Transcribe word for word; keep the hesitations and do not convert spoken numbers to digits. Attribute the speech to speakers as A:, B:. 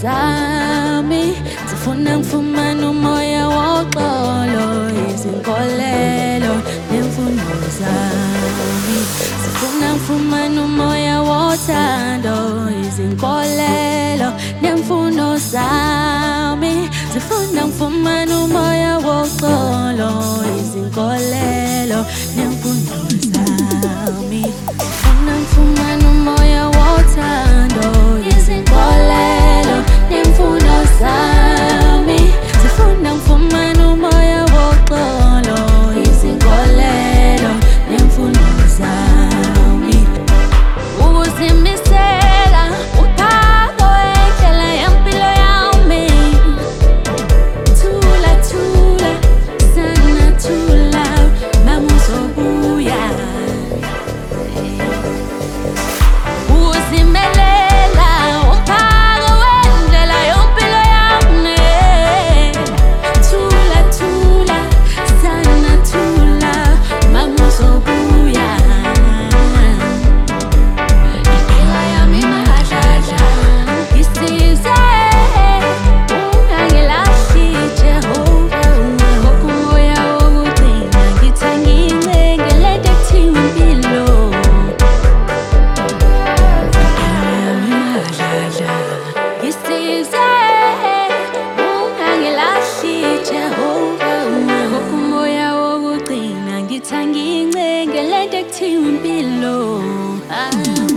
A: zami zifuna ngifumane umoya woxolo, izinkolelo nemfundo zami zifuna ngifumane umoya wothando, izinkolelo nemfundo zami zifuna ngifumane umoya woxolo, izinkolelo nemfundo zami zifuna ngifumane umoya wothando, izinkolelo nemfundo zami zifuna ngifumane umoya woxolo, izinkolelo nemfundo zami. Ukuzimisela uphako wendlela yempilo yami, thula thula sana thula mama uzobuya. Uzimelela uphako wendlela yempilo yami, thula thula sana thula mama uzobuya. Impilo yami mahadladla isize ungangilahli Jehova, ngokumoya wokugcina ngithi ngincenge lento ekuthiwa impilo. Isize ungangilahli Jehova, ngokumoya wokugcina ngithi ngincenge lento ekuthiwa impilo.